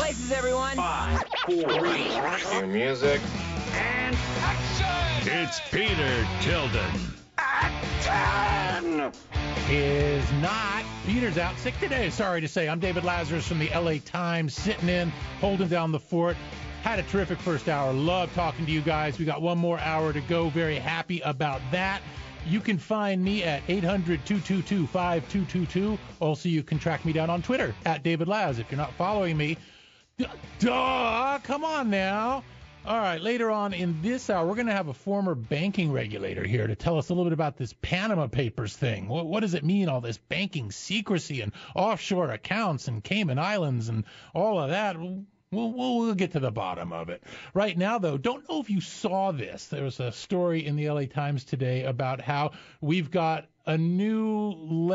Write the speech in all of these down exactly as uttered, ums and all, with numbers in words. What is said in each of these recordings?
places, everyone. Five, four, three. Cue music. And action! It's Peter Tilden. Action! Is not. Peter's out sick today, sorry to say. I'm David Lazarus from the L A Times, sitting in, holding down the fort. Had a terrific first hour. Love talking to you guys. We got one more hour to go. Very happy about that. You can find me at eight hundred, two two two, five two two two. Also, you can track me down on Twitter at David Laz. If you're not following me, duh, come on now. All right, later on in this hour, we're going to have a former banking regulator here to tell us a little bit about this Panama Papers thing. What, what does it mean, all this banking secrecy and offshore accounts and Cayman Islands and all of that? We'll, we'll, we'll get to the bottom of it. Right now, though, don't know if you saw this. There was a story in the L A Times today about how we've got a new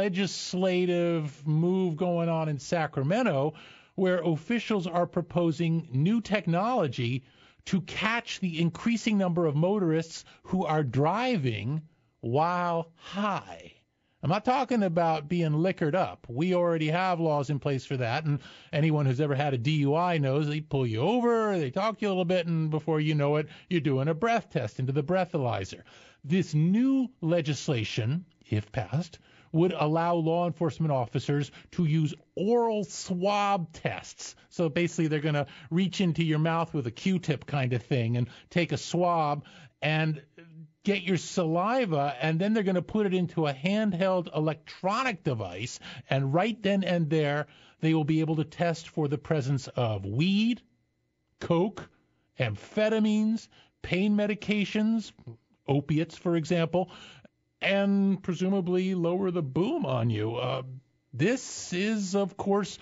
legislative move going on in Sacramento where officials are proposing new technology to catch the increasing number of motorists who are driving while high. I'm not talking about being liquored up. We already have laws in place for that, and anyone who's ever had a D U I knows they pull you over, they talk to you a little bit, and before you know it, you're doing a breath test into the breathalyzer. This new legislation, if passed, would allow law enforcement officers to use oral swab tests. So basically they're going to reach into your mouth with a Q-tip kind of thing and take a swab and get your saliva, and then they're going to put it into a handheld electronic device, and right then and there they will be able to test for the presence of weed, coke, amphetamines, pain medications, opiates, for example, and presumably lower the boom on you. Uh, this is, of course,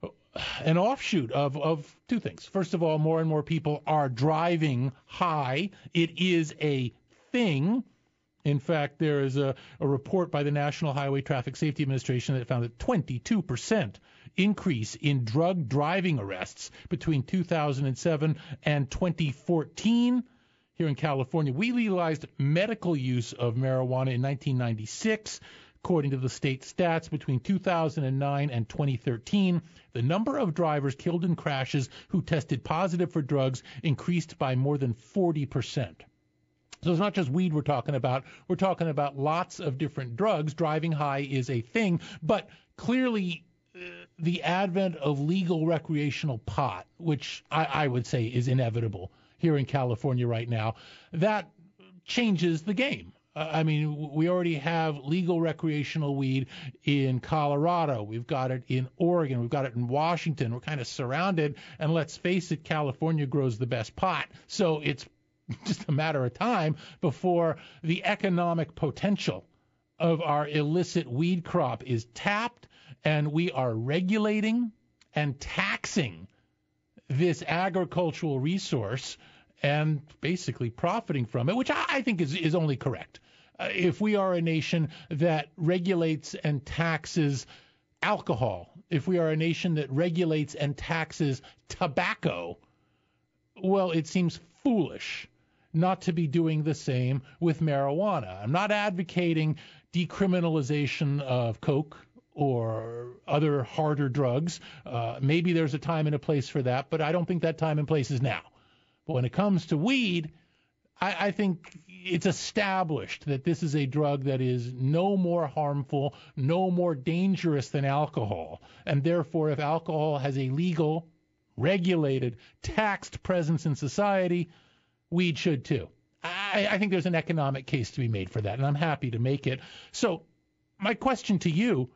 an offshoot of, of two things. First of all, more and more people are driving high. It is a thing. In fact, there is a, a report by the National Highway Traffic Safety Administration that found a twenty-two percent increase in drug driving arrests between two thousand seven and twenty fourteen. Here in California, we legalized medical use of marijuana in nineteen ninety-six. According to the state stats, between two thousand nine and twenty thirteen, the number of drivers killed in crashes who tested positive for drugs increased by more than forty percent. So it's not just weed we're talking about. We're talking about lots of different drugs. Driving high is a thing, but clearly uh, the advent of legal recreational pot, which I, I would say is inevitable here in California right now, that changes the game. Uh, I mean, we already have legal recreational weed in Colorado. We've got it in Oregon. We've got it in Washington. We're kind of surrounded. And let's face it, California grows the best pot. So it's just a matter of time before the economic potential of our illicit weed crop is tapped, and we are regulating and taxing this agricultural resource and basically profiting from it, which I think is, is only correct. Uh, if we are a nation that regulates and taxes alcohol, if we are a nation that regulates and taxes tobacco, well, it seems foolish not to be doing the same with marijuana. I'm not advocating decriminalization of coke or other harder drugs. Uh, maybe there's a time and a place for that, but I don't think that time and place is now. But when it comes to weed, I, I think it's established that this is a drug that is no more harmful, no more dangerous than alcohol. And therefore, if alcohol has a legal, regulated, taxed presence in society, weed should too. I, I think there's an economic case to be made for that, and I'm happy to make it. So my question to you,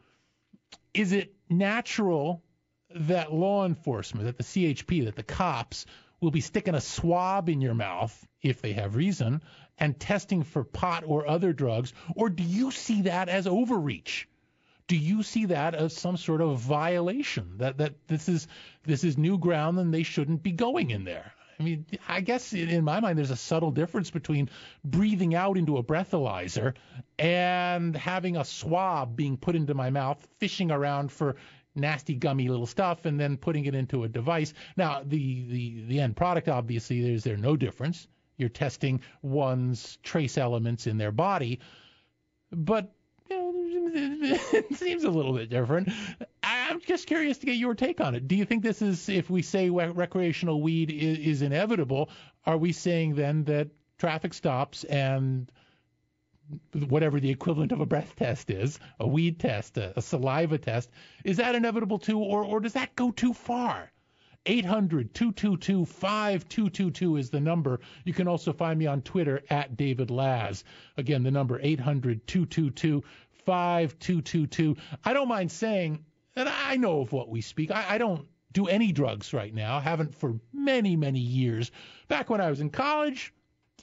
is it natural that law enforcement, that the C H P, that the cops will be sticking a swab in your mouth, if they have reason, and testing for pot or other drugs? Or do you see that as overreach? Do you see that as some sort of violation, that, that this is this is new ground and they shouldn't be going in there? I mean, I guess in my mind there's a subtle difference between breathing out into a breathalyzer and having a swab being put into my mouth, fishing around for nasty gummy little stuff, and then putting it into a device. Now, the, the, the end product, obviously, there's there no difference. You're testing one's trace elements in their body. But you know, it seems a little bit different. I'm just curious to get your take on it. Do you think this is, if we say recreational weed is, is inevitable, are we saying then that traffic stops and whatever the equivalent of a breath test is, a weed test, a, a saliva test, is that inevitable too, or, or does that go too far? eight hundred, two two two, five two two two is the number. You can also find me on Twitter at David Laz. Again, the number eight hundred, two two two, five two two two. I don't mind saying that I know of what we speak. I, I don't do any drugs right now. Haven't for many, many years. Back when I was in college,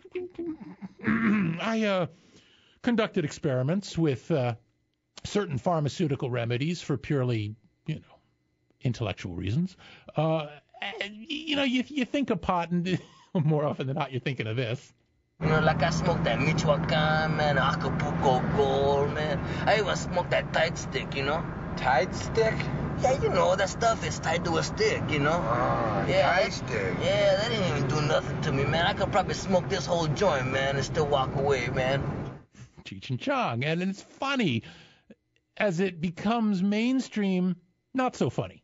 I uh, conducted experiments with uh, certain pharmaceutical remedies for purely, you know, intellectual reasons. Uh, and, you know, you, you think of pot, and more often than not, you're thinking of this. You know, like I smoked that Michoacan, man, Acapulco Gold, man. I even smoked that Tide stick, you know? Tide stick? Yeah, you know, that stuff is tied to a stick, you know? Oh, yeah, Tide that, stick. Yeah, that didn't even do nothing to me, man. I could probably smoke this whole joint, man, and still walk away, man. Cheech and Chong. And it's funny. As it becomes mainstream, not so funny.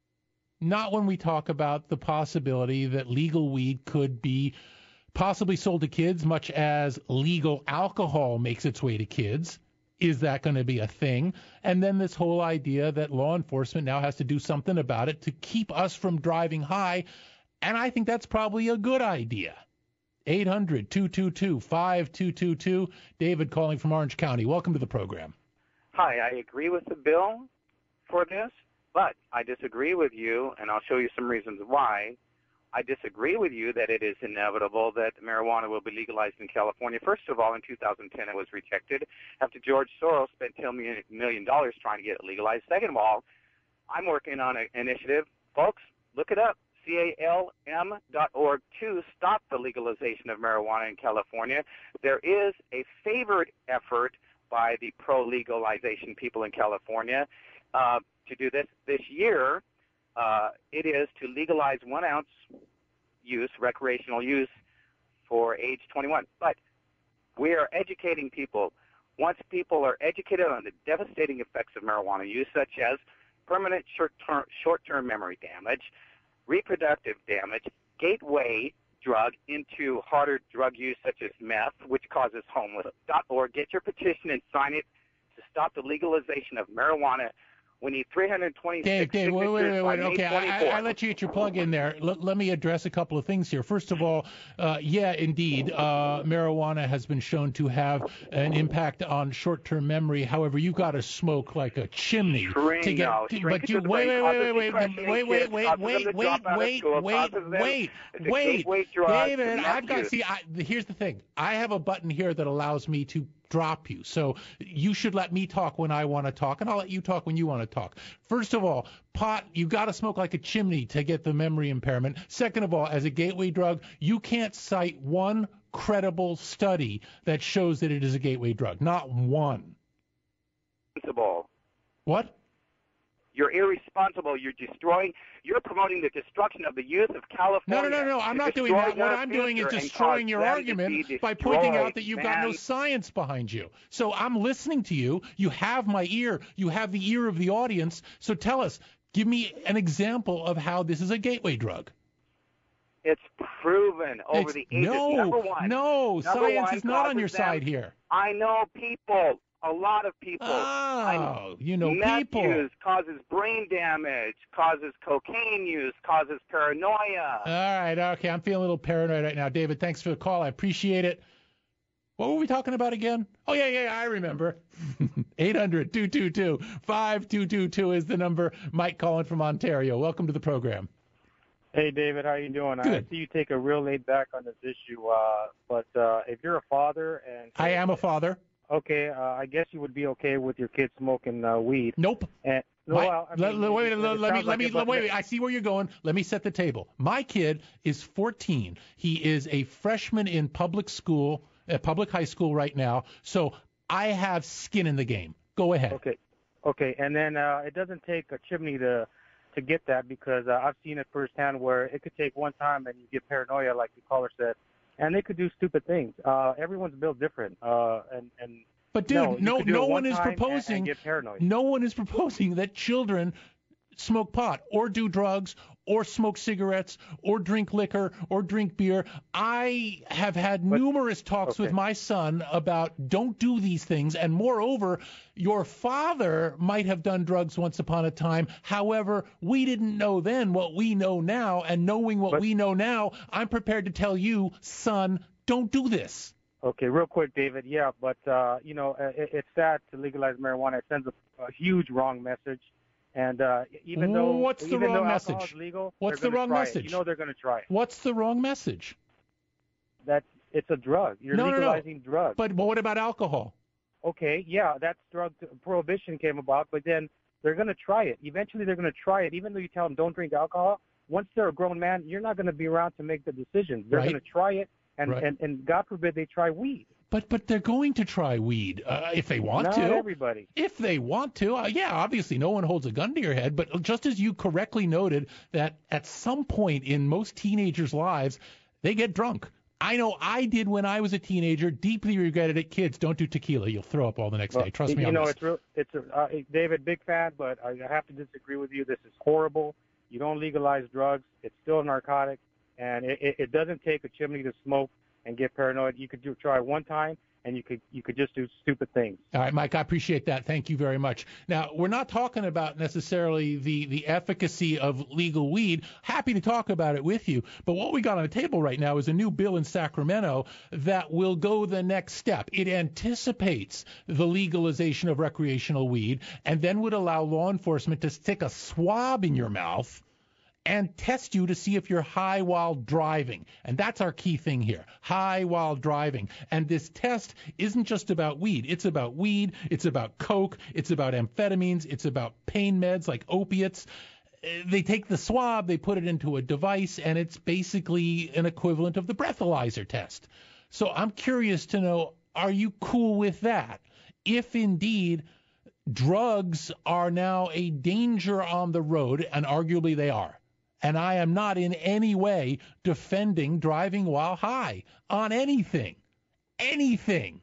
Not when we talk about the possibility that legal weed could be possibly sold to kids, much as legal alcohol makes its way to kids. Is that going to be a thing? And then this whole idea that law enforcement now has to do something about it to keep us from driving high. And I think that's probably a good idea. eight hundred, two two two, five two two two. David calling from Orange County. Welcome to the program. Hi, I agree with the bill for this. But I disagree with you, and I'll show you some reasons why. I disagree with you that it is inevitable that marijuana will be legalized in California. First of all, in two thousand ten, it was rejected after George Soros spent ten million dollars trying to get it legalized. Second of all, I'm working on an initiative. Folks, look it up, C A L M dot org, to stop the legalization of marijuana in California. There is a favored effort by the pro-legalization people in California uh, to do this. This year, uh, it is to legalize one ounce use, recreational use, for age twenty-one. But we are educating people. Once people are educated on the devastating effects of marijuana use, such as permanent short-term, short-term memory damage, reproductive damage, gateway drug into harder drug use such as meth, which causes homelessness dot org. Get your petition and sign it to stop the legalization of marijuana. We need three hundred twenty-six Dave, Dave, signatures wait, wait, wait, wait. by Okay, May I, I, I let you get your plug in there. Let, let me address a couple of things here. First of all, uh, yeah, indeed, uh, marijuana has been shown to have an impact on short-term memory. However, you've got to smoke like a chimney Shrink, to get. no, To, shrink but it you to the wait, brain, wait, causes wait, wait, depression wait, in wait, kids, wait, causes them wait, to wait, drop out of wait, school, wait, causes them wait, to wait, gateway drugs, David, meth I've got. use. See, I, here's the thing. I have a button here that allows me to drop you. So you should let me talk when I want to talk, and I'll let you talk when you want to talk. First of all, pot, you got to smoke like a chimney to get the memory impairment. Second of all, as a gateway drug, you can't cite one credible study that shows that it is a gateway drug. Not one. Irresponsible. What? You're irresponsible. You're destroying. You're promoting the destruction of the youth of No, California. no, no, no. I'm You're not doing that. destroying What our I'm doing is future and destroying cause your them to argument be by pointing out destroyed, that you've got no man. science behind you. So I'm listening to you. You have my ear. You have the ear of the audience. So tell us, give me an example of how this is a gateway drug. It's proven over It's- the ages. no, Number one. no, Number science one is not on causes your them- side here. I know people. A lot of people. Oh, you know Meth people. use causes brain damage, causes cocaine use, causes paranoia. All right, okay. I'm feeling a little paranoid right now. David, thanks for the call. I appreciate it. What were we talking about again? Oh, yeah, yeah, I remember. eight hundred, two two two, five two two two is the number. Mike calling from Ontario. Welcome to the program. Hey, David, how you doing? Good. I see you take a real laid back on this issue, uh, but uh, if you're a father and I am a father. okay, uh, I guess you would be okay with your kids smoking uh, weed. Nope. And, no, My- well, I let, mean, let- wait, it- let, it let me, sounds let like me, it, but- wait, wait, I see where you're going. Let me set the table. My kid is fourteen. He is a freshman in public school, uh, public high school right now. So I have skin in the game. Go ahead. Okay, okay, and then uh, it doesn't take a chimney to to get that because uh, I've seen it firsthand where it could take one time and you get paranoia, like the caller said, and they could do stupid things. Uh, everyone's built different, uh, and and. But dude, No, you no, could do no it one one is time and- proposing. and get paranoid. No one is proposing that children smoke pot or do drugs or smoke cigarettes or drink liquor or drink beer. I have had But- numerous talks okay. with my son about don't do these things. And moreover, your father might have done drugs once upon a time. However, we didn't know then what we know now. And knowing what But- we know now, I'm prepared to tell you, son, don't do this. Okay, real quick, David. Yeah, but uh, you know, uh, it, it's sad to legalize marijuana. It sends a, a huge wrong message. And uh, even though What's the even wrong though alcohol message? is legal, What's they're the gonna wrong try it. message? You know they're going to try it. What's the wrong message? That it's a drug. You're No, no, no. legalizing drugs. But, but what about alcohol? Okay, yeah, that's drug prohibition came about, but then they're going to try it. Eventually, they're going to try it, even though you tell them don't drink alcohol. Once they're a grown man, you're not going to be around to make the decisions. They're Right. going to try it, and, Right. and and God forbid they try weed. But but they're going to try weed uh, if they want Not to. everybody. If they want to, uh, yeah, obviously no one holds a gun to your head. But just as you correctly noted that at some point in most teenagers' lives, they get drunk. I know I did when I was a teenager. Deeply regretted it. Kids, don't do tequila. You'll throw up all the next Well, day. Trust me you on know, this. it's real. It's a, uh, David, big fan, but I have to disagree with you. This is horrible. You don't legalize drugs. It's still a narcotic, and it, it, it doesn't take a chimney to smoke and get paranoid. You could do try one time, and you could you could just do stupid things. All right, Mike, I appreciate that. Thank you very much. Now, we're not talking about necessarily the, the efficacy of legal weed. Happy to talk about it with you. But what we got on the table right now is a new bill in Sacramento that will go the next step. It anticipates the legalization of recreational weed and then would allow law enforcement to stick a swab in your mouth and test you to see if you're high while driving. And that's our key thing here, high while driving. And this test isn't just about weed. It's about weed. It's about coke. It's about amphetamines. It's about pain meds like opiates. Uh, They take the swab, they put it into a device, and it's basically an equivalent of the breathalyzer test. So I'm curious to know, are you cool with that? If indeed drugs are now a danger on the road, and arguably they are, and I am not in any way defending driving while high on anything, anything.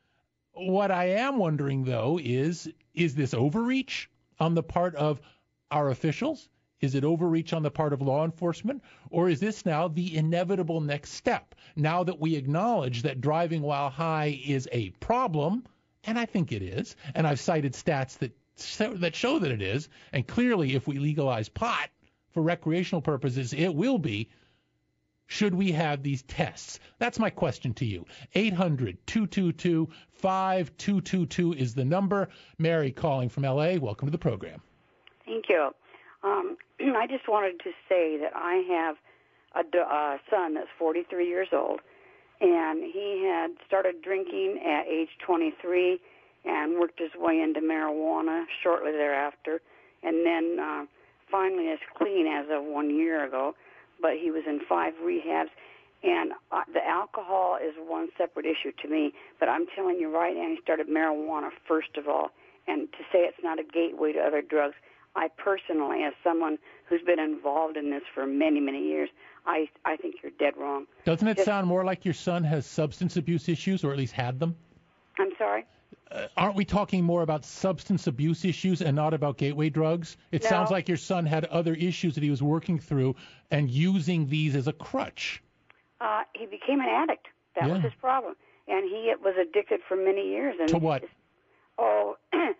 What I am wondering, though, is, is this overreach on the part of our officials? Is it overreach on the part of law enforcement? Or is this now the inevitable next step? Now that we acknowledge that driving while high is a problem, and I think it is, and I've cited stats that that show that it is, and clearly if we legalize pot for recreational purposes, it will be. Should we have these tests? That's my question to you. eight hundred, two two two, five two two two is the number. Mary calling from L A. Welcome to the program. Thank you. Um, I just wanted to say that I have a d- uh, son that's forty-three years old, and he had started drinking at age twenty-three and worked his way into marijuana shortly thereafter, and then uh, finally is clean as of one year ago, but he was in five rehabs. And uh, the alcohol is one separate issue to me, but I'm telling you right now, he started marijuana first of all. And to say it's not a gateway to other drugs, I personally, as someone who's been involved in this for many, many years, I I think you're dead wrong. Doesn't it Just- sound more like your son has substance abuse issues, or at least had them? I'm sorry? Uh, aren't we talking more about substance abuse issues and not about gateway drugs? It No. sounds like your son had other issues that he was working through and using these as a crutch. Uh, he became an addict. That Yeah. was his problem. And he was addicted for many years. And To what? Oh,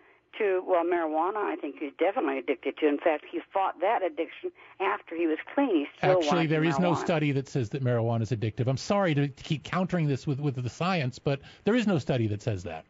to, well, marijuana, I think he's definitely addicted to. In fact, he fought that addiction after he was clean. He still Actually, wanted there is no marijuana. study that says that marijuana is addictive. I'm sorry to keep countering this with, with the science, but there is no study that says that.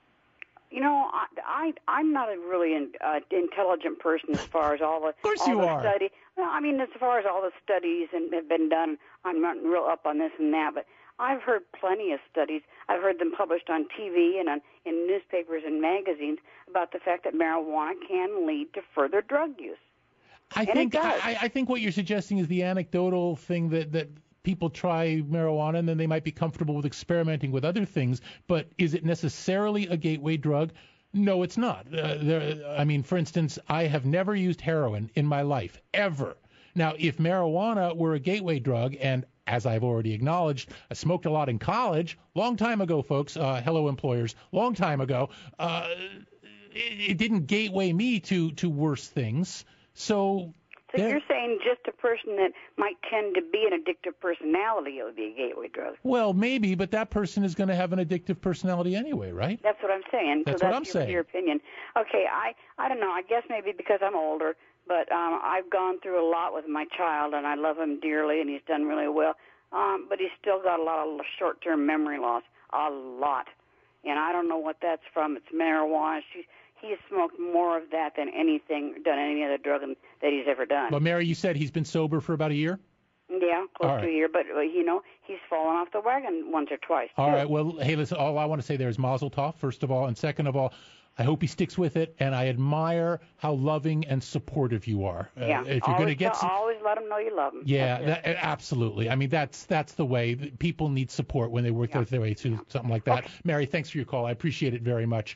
You know, I, I I'm not a really in, uh, intelligent person as far as all the Of course all you the are. study. No, I mean, as far as all the studies and have been done, I'm not real up on this and that. But I've heard plenty of studies. I've heard them published on T V and on, in newspapers and magazines about the fact that marijuana can lead to further drug use. I And it think does. I, I think what you're suggesting is the anecdotal thing that, that people try marijuana and then they might be comfortable with experimenting with other things. But is it necessarily a gateway drug? No, it's not. Uh, there, I mean, for instance, I have never used heroin in my life, ever. Now, if marijuana were a gateway drug, and as I've already acknowledged, I smoked a lot in college, long time ago, folks, uh, hello employers, long time ago, uh, it, it didn't gateway me to, to worse things. So, So you're saying just a person that might tend to be an addictive personality would be a gateway drug? Well, maybe, but that person is going to have an addictive personality anyway, right? That's what I'm saying. That's so what that's I'm your, saying. your opinion. Okay, I I don't know. I guess maybe because I'm older, but um, I've gone through a lot with my child, and I love him dearly, and he's done really well. Um, but he's still got a lot of short-term memory loss, a lot. And I don't know what that's from. It's marijuana. She, he's smoked more of that than anything, done any other drug that he's ever done. But Mary, you said he's been sober for about a year? Yeah, close All right. to a year. But, uh, you know, he's fallen off the wagon once or twice, All too. right. Well, hey, listen, all I want to say there is mazel tov, first of all. And second of all, I hope he sticks with it, and I admire how loving and supportive you are. Yeah, Uh, if you're always, going to get some, always let him know you love him. yeah, That's it. that, absolutely. I mean, that's that's the way. People need support when they work Yeah. their way through something like that. Okay. Mary, thanks for your call. I appreciate it very much.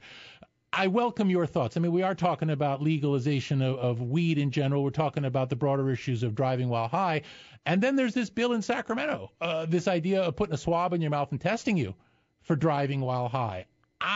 I welcome your thoughts. I mean, we are talking about legalization of, of weed in general. We're talking about the broader issues of driving while high. And then there's this bill in Sacramento, uh, this idea of putting a swab in your mouth and testing you for driving while high.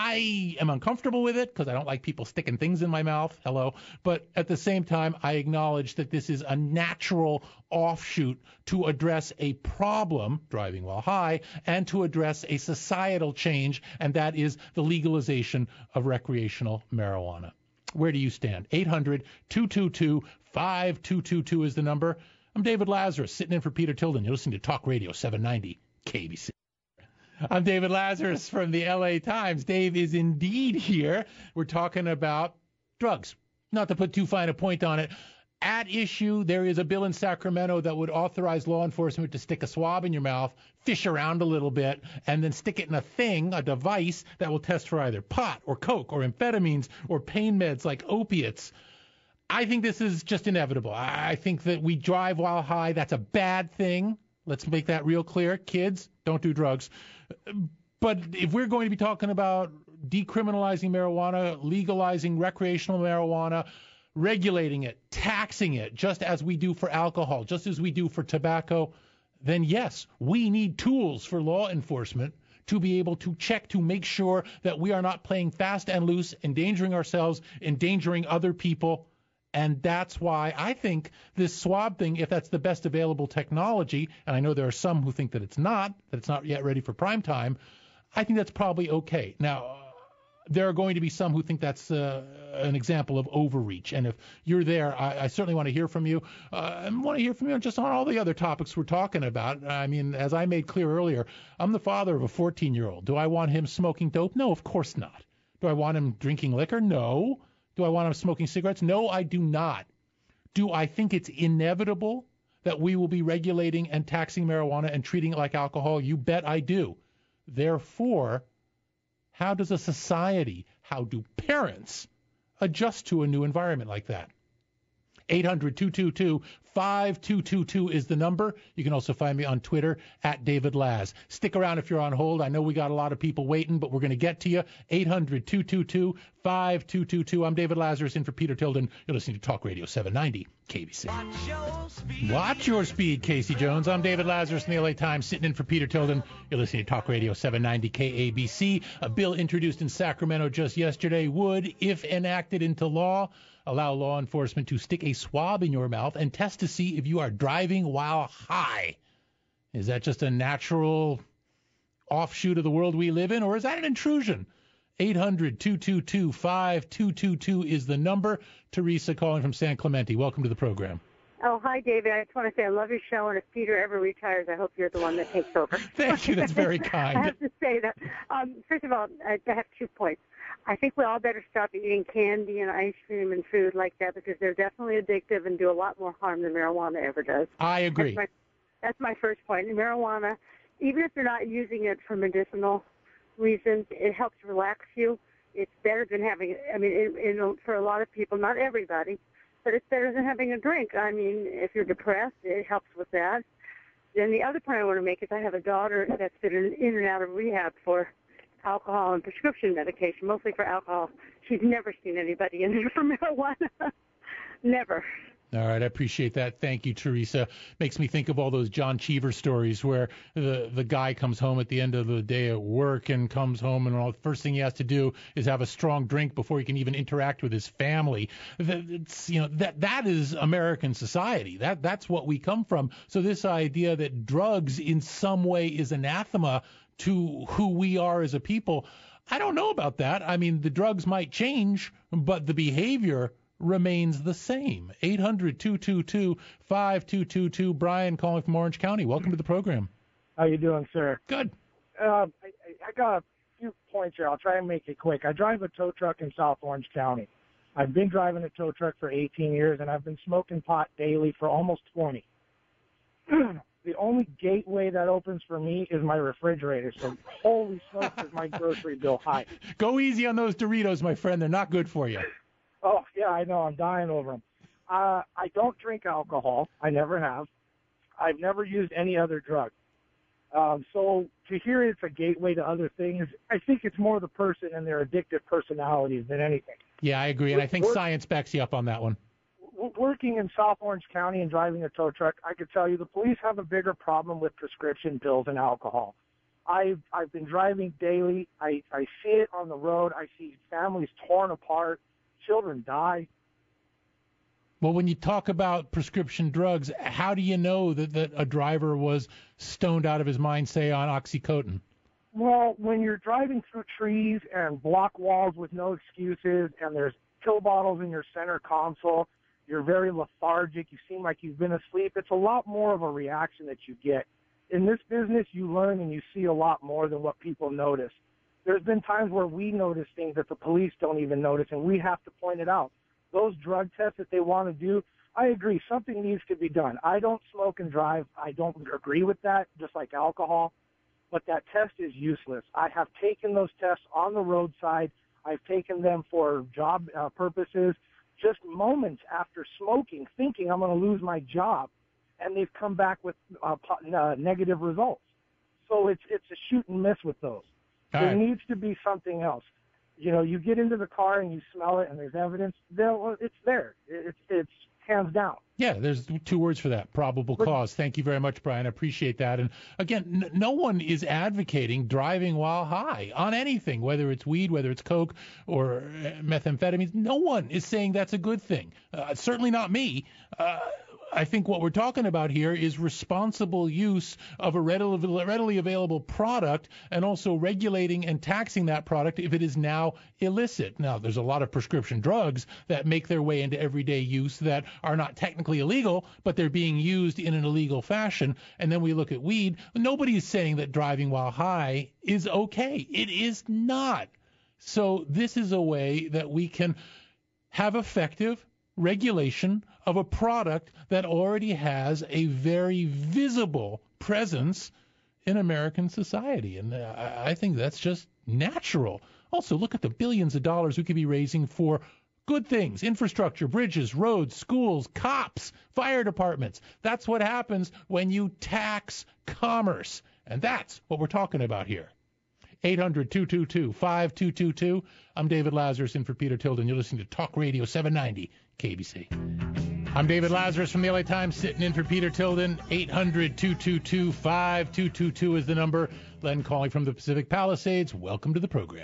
I am uncomfortable with it because I don't like people sticking things in my mouth. Hello. But at the same time, I acknowledge that this is a natural offshoot to address a problem, driving while high, and to address a societal change, and that is the legalization of recreational marijuana. Where do you stand? eight hundred, two two two, five two two two is the number. I'm David Lazarus, sitting in for Peter Tilden. You're listening to Talk Radio seven ninety K B C. I'm David Lazarus from the L A Times. Dave is indeed here. We're talking about drugs. Not to put too fine a point on it. At issue, there is a bill in Sacramento that would authorize law enforcement to stick a swab in your mouth, fish around a little bit, and then stick it in a thing, a device, that will test for either pot or coke or amphetamines or pain meds like opiates. I think this is just inevitable. I think that we drive while high. That's a bad thing. Let's make that real clear. Kids, don't do drugs. But if we're going to be talking about decriminalizing marijuana, legalizing recreational marijuana, regulating it, taxing it, just as we do for alcohol, just as we do for tobacco, then yes, we need tools for law enforcement to be able to check to make sure that we are not playing fast and loose, endangering ourselves, endangering other people. And that's why I think this swab thing, if that's the best available technology, and I know there are some who think that it's not, that it's not yet ready for prime time, I think that's probably okay. Now, uh, there are going to be some who think that's uh, an example of overreach. And if you're there, I, I certainly want to hear from you. Uh, I want to hear from you just on all the other topics we're talking about. I mean, as I made clear earlier, I'm the father of a fourteen-year-old. Do I want him smoking dope? No, of course not. Do I want him drinking liquor? No. Do I want him smoking cigarettes? No, I do not. Do I think it's inevitable that we will be regulating and taxing marijuana and treating it like alcohol? You bet I do. Therefore, how does a society, how do parents adjust to a new environment like that? eight hundred, two two two, five two two two is the number. You can also find me on Twitter at David Laz. Stick around if you're on hold. I know we got a lot of people waiting, but we're going to get to you. eight hundred, two two two, five two two two. I'm David Lazarus in for Peter Tilden. You're listening to Talk Radio seven ninety K B C. Watch your speed, Watch your speed Casey Jones. I'm David Lazarus in the L A Times, sitting in for Peter Tilden. You're listening to Talk Radio seven ninety K A B C. A bill introduced in Sacramento just yesterday would, if enacted into law, allow law enforcement to stick a swab in your mouth and test to see if you are driving while high. Is that just a natural offshoot of the world we live in, or is that an intrusion? eight hundred, two two two, five two two two is the number. Teresa calling from San Clemente. Welcome to the program. Oh, hi, David. I just want to say I love your show, and if Peter ever retires, I hope you're the one that takes over. Thank you. That's very kind. I have to say that. Um, first of all, I, I have two points. I think we all better stop eating candy and ice cream and food like that because they're definitely addictive and do a lot more harm than marijuana ever does. I agree. That's my, that's my first point. And marijuana, even if they're not using it for medicinal reasons, it helps relax you. It's better than having, I mean, it, it, for a lot of people, not everybody, but it's better than having a drink. I mean, if you're depressed, it helps with that. Then the other point I want to make is I have a daughter that's been in and out of rehab for alcohol and prescription medication, mostly for alcohol. She's never seen anybody in there for marijuana. Never. All right, I appreciate that. Thank you, Teresa. Makes me think of all those John Cheever stories where the the guy comes home at the end of the day at work and comes home and all the first thing he has to do is have a strong drink before he can even interact with his family. It's, you know, that that is American society. That that's what we come from. So this idea that drugs in some way is anathema to who we are as a people, I don't know about that. I mean, the drugs might change, but the behavior remains the same. eight hundred, two two two, five two two two. Brian calling from Orange County. Welcome to the program. How you doing, sir? Good. Uh, I, I got a few points here. I'll try and make it quick. I drive a tow truck in South Orange County. I've been driving a tow truck for eighteen years, and I've been smoking pot daily for almost twenty. The only gateway that opens for me is my refrigerator. So holy smokes, is my grocery bill high. Go easy on those Doritos, my friend. They're not good for you. Oh, yeah, I know. I'm dying over them. Uh, I don't drink alcohol. I never have. I've never used any other drug. Um, so to hear it's a gateway to other things, I think it's more the person and their addictive personalities than anything. Yeah, I agree, and I think Work, science backs you up on that one. Working in South Orange County and driving a tow truck, I could tell you the police have a bigger problem with prescription pills and alcohol. I've, I've been driving daily. I, I see it on the road. I see families torn apart. Children die. Well, when you talk about prescription drugs, how do you know that, that a driver was stoned out of his mind, say, on OxyContin? Well, when you're driving through trees and block walls with no excuses and there's pill bottles in your center console, you're very lethargic, you seem like you've been asleep, it's a lot more of a reaction that you get. In this business, you learn and you see a lot more than what people notice. There's been times where we notice things that the police don't even notice, and we have to point it out. Those drug tests that they want to do, I agree, something needs to be done. I don't smoke and drive. I don't agree with that, just like alcohol. But that test is useless. I have taken those tests on the roadside. I've taken them for job uh, purposes, just moments after smoking, thinking I'm going to lose my job, and they've come back with uh, uh, negative results. So it's it's a shoot and miss with those. All there right. needs to be something else. You know, you get into the car and you smell it and there's evidence. Well, it's there. It's it's hands down. Yeah, there's two words for that, probable cause. Thank you very much, Brian. I appreciate that. And again, n- no one is advocating driving while high on anything, whether it's weed, whether it's coke or uh, methamphetamines. No one is saying that's a good thing. Uh, certainly not me. Uh, I think what we're talking about here is responsible use of a readily, readily available product and also regulating and taxing that product if it is now illicit. Now, there's a lot of prescription drugs that make their way into everyday use that are not technically illegal, but they're being used in an illegal fashion. And then we look at weed. Nobody is saying that driving while high is okay. It is not. So this is a way that we can have effective regulation of a product that already has a very visible presence in American society. And I, I think that's just natural. Also, look at the billions of dollars we could be raising for good things: infrastructure, bridges, roads, schools, cops, fire departments. That's what happens when you tax commerce. And that's what we're talking about here. eight hundred, two two two, five two two two. I'm David Lazarus in for Peter Tilden. You're listening to Talk Radio seven ninety K B C. I'm David Lazarus from the L A Times, sitting in for Peter Tilden. eight hundred, two two two, five two two two is the number. Len calling from the Pacific Palisades. Welcome to the program.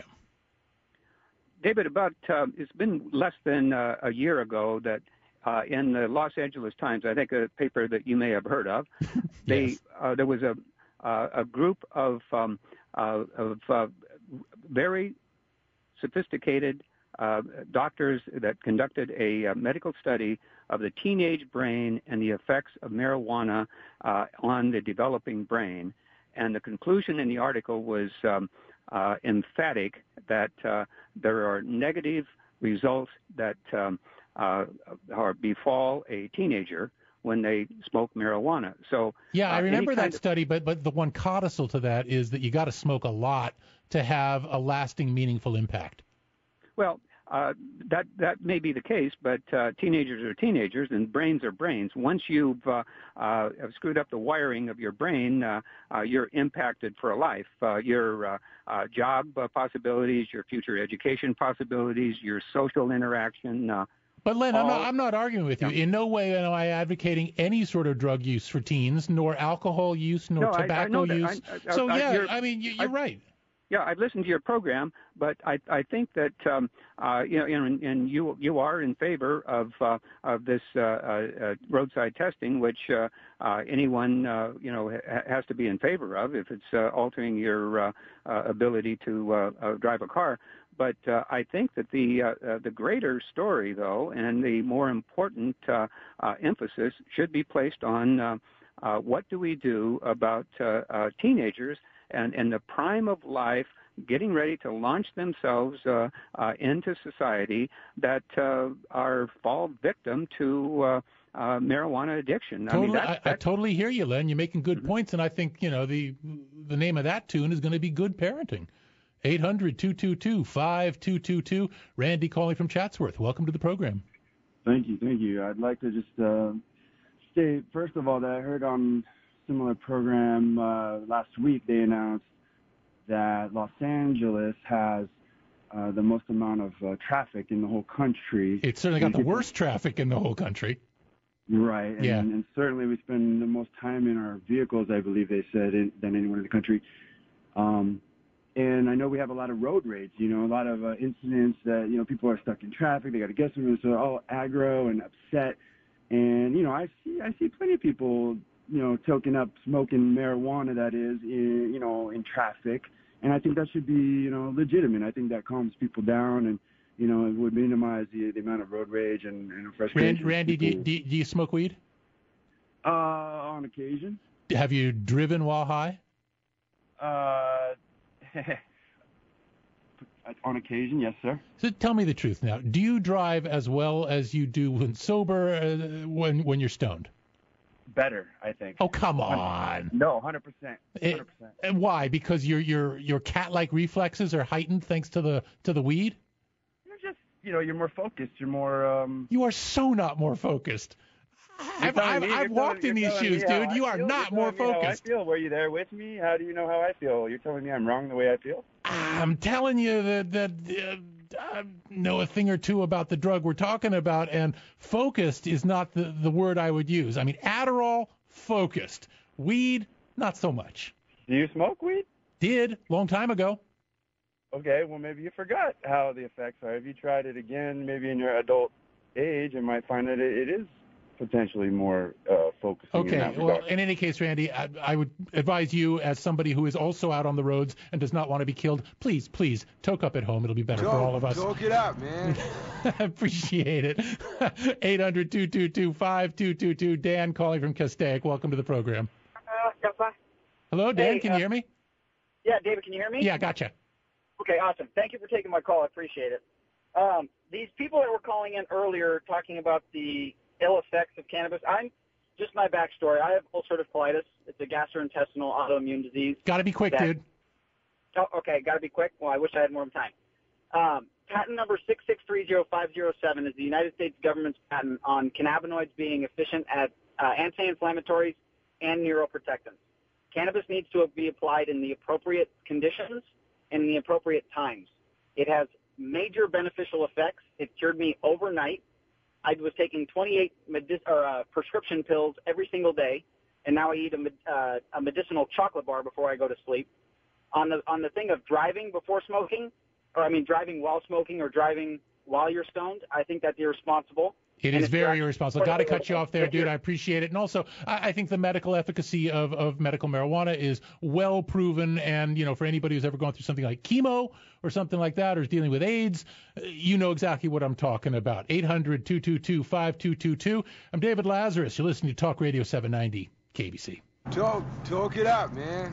David, about uh, it's been less than uh, a year ago that uh, in the Los Angeles Times, I think a paper that you may have heard of, they Yes. uh, there was a uh, a group of um, uh, of uh, very sophisticated uh, doctors that conducted a uh, medical study of the teenage brain and the effects of marijuana uh, on the developing brain. And the conclusion in the article was um, uh, emphatic that uh, there are negative results that um, uh, are befall a teenager when they smoke marijuana. So yeah, I uh, remember that of, study, but but the one codicil to that is that you got to smoke a lot to have a lasting, meaningful impact. Well, uh, that that may be the case, but uh, teenagers are teenagers, and brains are brains. Once you've uh, uh, have screwed up the wiring of your brain, uh, uh, you're impacted for a life. Uh, your uh, uh, job uh, possibilities, your future education possibilities, your social interaction. Uh, But Len, I'm not, all- I'm not arguing with you. In no way am I advocating any sort of drug use for teens, nor alcohol use, nor No, I- I tobacco know that. use. I- I- so I- yeah, you're- I mean, you- you're I- right. Yeah, I've listened to your program, but I, I think that um, uh, you know, and, and you you are in favor of uh, of this uh, uh, roadside testing, which uh, uh, anyone uh, you know ha- has to be in favor of if it's uh, altering your uh, uh, ability to uh, uh, drive a car. But uh, I think that the uh, uh, the greater story, though, and the more important uh, uh, emphasis should be placed on uh, uh, what do we do about uh, uh, teenagers and in the prime of life, getting ready to launch themselves uh, uh, into society that uh, are fall victim to uh, uh, marijuana addiction. Totally, I mean, I, that's, I that's, totally hear you, Len. You're making good Mm-hmm. points, and I think you know the the name of that tune is going to be good parenting. eight hundred, two two two, five two two two. Randy calling from Chatsworth. Welcome to the program. Thank you, thank you. I'd like to just uh, state, first of all, that I heard on similar program uh, last week, they announced that Los Angeles has uh, the most amount of uh, traffic in the whole country. It's certainly got the worst traffic in the whole country. Right, and, Yeah. and certainly we spend the most time in our vehicles, I believe they said, in, than anyone in the country. Um, and I know we have a lot of road rage, you know, a lot of uh, incidents that, you know, people are stuck in traffic, they got to get somewhere, so they're all aggro and upset. And, you know, I see I see plenty of people, you know, toking up, smoking marijuana, that is, in, you know, in traffic. And I think that should be, you know, legitimate. I think that calms people down and, you know, it would minimize the, the amount of road rage and, and frustration. Randy, Randy do, you, people- do, you- do you smoke weed? Uh, on occasion. Have you driven while high? Uh, on occasion, yes, sir. So tell me the truth now. Do you drive as well as you do when sober, uh, when when you're stoned? Better, I think. Oh, come on. No, one hundred percent. It- one hundred percent. and why? Because your your your cat-like reflexes are heightened thanks to the to the weed? You're just, you know, you're more focused. You're more. Um, You are so not more focused. You're I've, telling I've, me- I've you're walked telling- in you're these telling shoes, me how dude. I You are feel. not You're more telling me how I focused. feel. Were you there with me? How do you know how I feel? You're telling me I'm wrong the way I feel? I'm telling you that that uh, I know a thing or two about the drug we're talking about, and focused is not the, the word I would use. I mean, Adderall, focused. Weed, not so much. Do you smoke weed? Did, long time ago. Okay, well, maybe you forgot how the effects are. If you tried it again, maybe in your adult age, you might find that it, it is potentially more uh, focusing. in Okay, that well, regard. in any case, Randy, I, I would advise you, as somebody who is also out on the roads and does not want to be killed, please, please, toke up at home. It'll be better for all of us. Talk it out, man. Appreciate it. eight hundred, two two two, five two two two. Dan calling from Castaic. Welcome to the program. Uh, Hello, Dan. Hey, can uh, you hear me? yeah, David, can you hear me? Yeah, gotcha. Okay, awesome. Thank you for taking my call. I appreciate it. Um, these people that were calling in earlier talking about the ill effects of cannabis, I'm just my backstory. I have ulcerative colitis. It's a gastrointestinal autoimmune disease. Got to be quick, that- dude. Oh, okay, got to be quick. Well, I wish I had more time. Um, patent number six six three zero five zero seven is the United States government's patent on cannabinoids being efficient at uh, anti-inflammatories and neuroprotectants. Cannabis needs to be applied in the appropriate conditions and in the appropriate times. It has major beneficial effects. It cured me overnight. I was taking twenty-eight medic- or, uh, prescription pills every single day, and now I eat a, med- uh, a medicinal chocolate bar before I go to sleep. On the on the thing of driving before smoking, or I mean driving while smoking or driving while you're stoned, I think that's irresponsible. It And is it's very not- irresponsible. Got to cut you off there, dude. I appreciate it. And also, I, I think the medical efficacy of, of medical marijuana is well proven. And, you know, for anybody who's ever gone through something like chemo or something like that or is dealing with AIDS, uh, you know exactly what I'm talking about. eight hundred, two two two, five two two two. I'm David Lazarus. You're listening to Talk Radio seven ninety K B C. Talk, talk it out, man.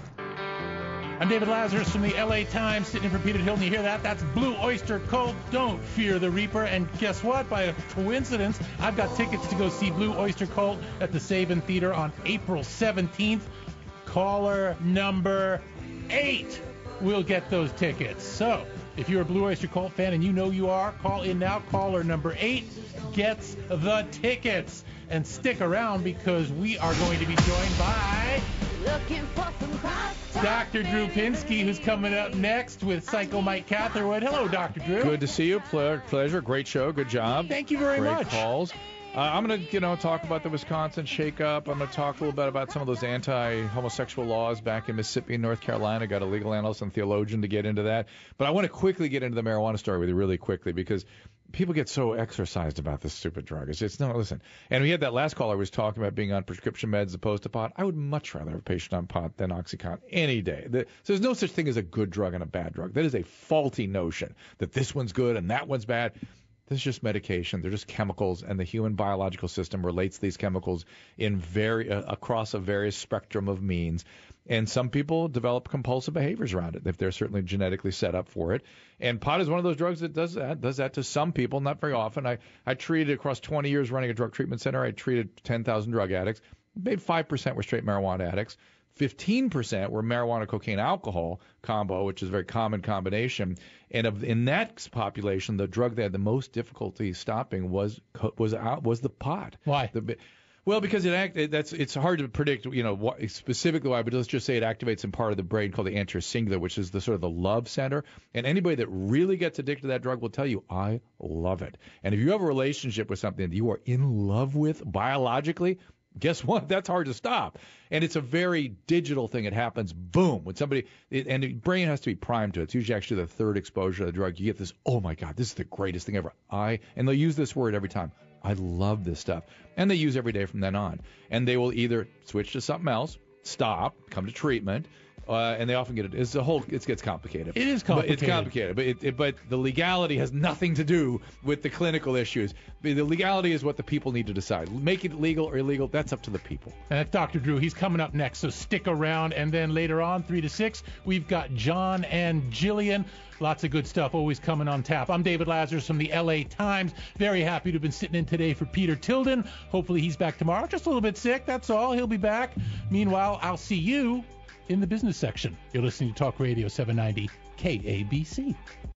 I'm David Lazarus from the L A Times, sitting in for Peter Hilton. You hear that? That's Blue Oyster Cult. Don't fear the Reaper. And guess what? By a coincidence, I've got tickets to go see Blue Oyster Cult at the Saban Theater on April seventeenth. Caller number eight will get those tickets. So, if you're a Blue Oyster Cult fan and you know you are, call in now. Caller number eight gets the tickets. And stick around because we are going to be joined by Looking for some Doctor Drew Pinsky, who's coming up next with Psycho Mike Catherwood. Hello, Doctor Drew. Good to see you. Ple- pleasure. Great show. Good job. Thank you very Great much. calls. Uh, I'm going to, you know, talk about the Wisconsin shakeup. I'm going to talk a little bit about some of those anti-homosexual laws back in Mississippi and North Carolina. Got a legal analyst and theologian to get into that. But I want to quickly get into the marijuana story with you really quickly because people get so exercised about this stupid drug. It's, it's no, listen. And we had that last caller was talking about being on prescription meds as opposed to pot. I would much rather have a patient on pot than OxyContin any day. The, so there's no such thing as a good drug and a bad drug. That is a faulty notion that this one's good and that one's bad. This is just medication. They're just chemicals, and the human biological system relates these chemicals in very uh, across a various spectrum of means. And some people develop compulsive behaviors around it if they're certainly genetically set up for it. And pot is one of those drugs that does that. Does that to some people, not very often. I I treated across twenty years running a drug treatment center. I treated ten thousand drug addicts. Maybe five percent were straight marijuana addicts. fifteen percent were marijuana, cocaine, alcohol combo, which is a very common combination. And of, in that population, the drug they had the most difficulty stopping was was out, was the pot. Why? The, well, because it act, it, that's it's hard to predict, you know, what, specifically why, but let's just say it activates some part of the brain called the anterior cingulate, which is the sort of the love center. And anybody that really gets addicted to that drug will tell you, I love it. And if you have a relationship with something that you are in love with biologically, guess what? That's hard to stop. And it's a very digital thing. It happens, boom, when somebody, it, and the brain has to be primed to it. It's usually actually the third exposure to the drug. You get this, oh, my God, this is the greatest thing ever. I, and they'll use this word every time. I love this stuff. And they use every day from then on. And they will either switch to something else, stop, come to treatment, Uh, and they often get it. It's a whole. It gets complicated. It is But complicated. it's complicated, but it, it, but the legality has nothing to do with the clinical issues. The the legality is what the people need to decide. Make it legal or illegal. That's up to the people. And that's Doctor Drew. He's coming up next, so stick around. And then later on, three to six, we've got John and Jillian. Lots of good stuff always coming on tap. I'm David Lazarus from the L A Times. Very happy to have been sitting in today for Peter Tilden. Hopefully he's back tomorrow. Just a little bit sick, that's all. He'll be back. Meanwhile, I'll see you in the business section. You're listening to Talk Radio seven ninety K A B C.